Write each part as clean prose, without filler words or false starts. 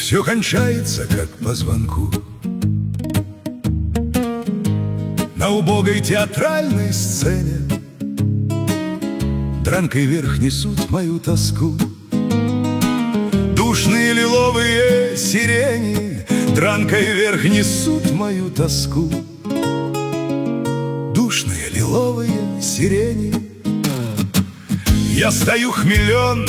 Все кончается, как по звонку. На убогой театральной сцене дранкой вверх несут мою тоску. Душные лиловые сирени дранкой вверх несут мою тоску. Душные лиловые сирени. Я стою хмелен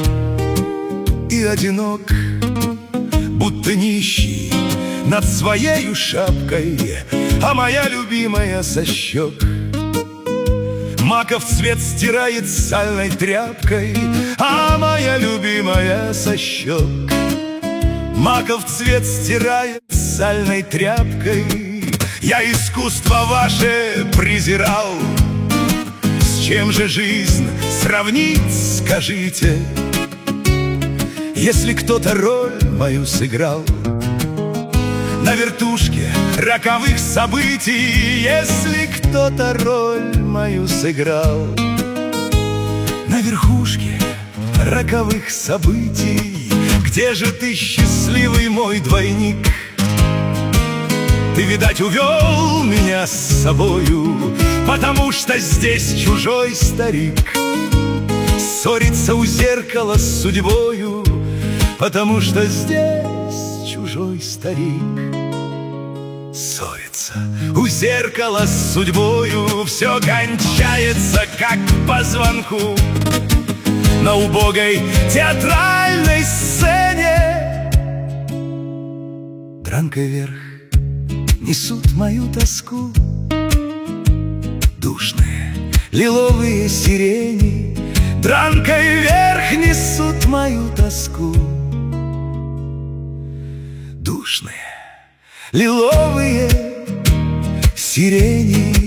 и одинок, будто нищий над своею шапкой, а моя любимая со щек маков цвет стирает сальной тряпкой, а моя любимая со щек маков цвет стирает сальной тряпкой. Я искусство ваше презирал, с чем же жизнь сравнить, скажите? Если кто-то роль мою сыграл на вертушке роковых событий, если кто-то роль мою сыграл на верхушке роковых событий, где же ты, счастливый мой двойник? Ты, видать, увел меня с собою, потому что здесь чужой старик ссорится у зеркала с судьбою, потому что здесь чужой старик ссорится у зеркала с судьбою. Все кончается, как по звонку, на убогой театральной сцене. Дранкой вверх несут мою тоску. Душные лиловые сирени дранкой вверх несут мою тоску. Душные лиловые сирени.